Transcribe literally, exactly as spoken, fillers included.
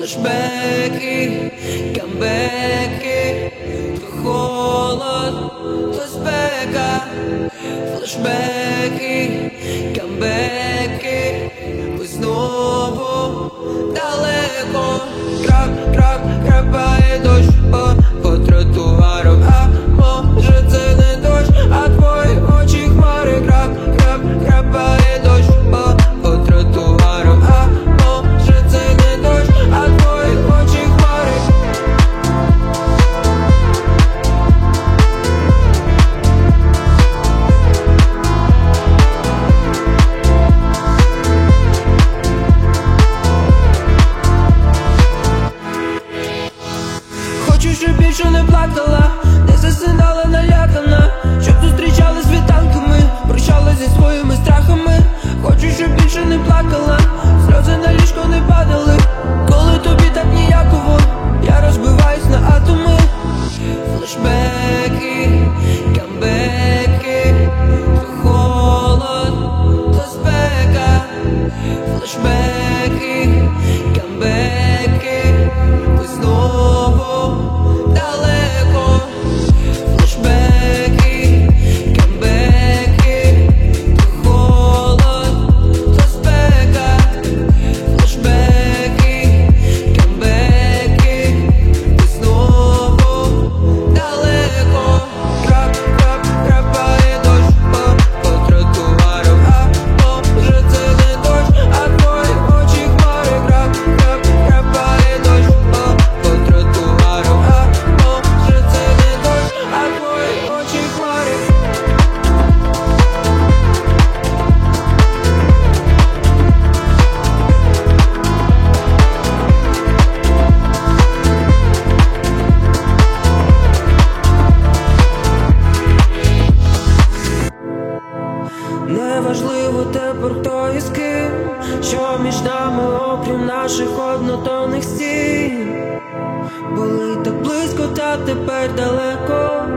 флешбеки, камбеки, то холод, то спека, флешбеки, камбеки, ми знову далеко. Крап, крап, крапає дощ по, по тротуару, а може це не дощ, а твої очі хмари. Крап, крап, крапає дощ по, по тротуару, а може це не дощ, а твої очі хмари. Хочу, щоб більше не плакала, не засинала налякана, щоб зустрічали світанками, прощала зі своїми страхами. Хочу, щоб більше не плакала, сльози на ліжко не падали. Коли тобі так ніяково, я розбиваюсь на атоми. Флешбеки, камбеки, то холод, то спека. Флешбеки, камбеки, ми знову далеко. Флешбеки, камбеки, то холод, то спека. Флешбеки, камбеки, ми знову далеко. Крап, крап, крапає дощ по, по тротуару, а може це не дощ, а твої очі хмари. Крап, крап, крапає дощ по, по тротуару, а може це не дощ, а твої очі хмари. Неважливо тепер хто і з ким, що між нами окрім наших однотонних стін. Були так близько, та тепер далеко.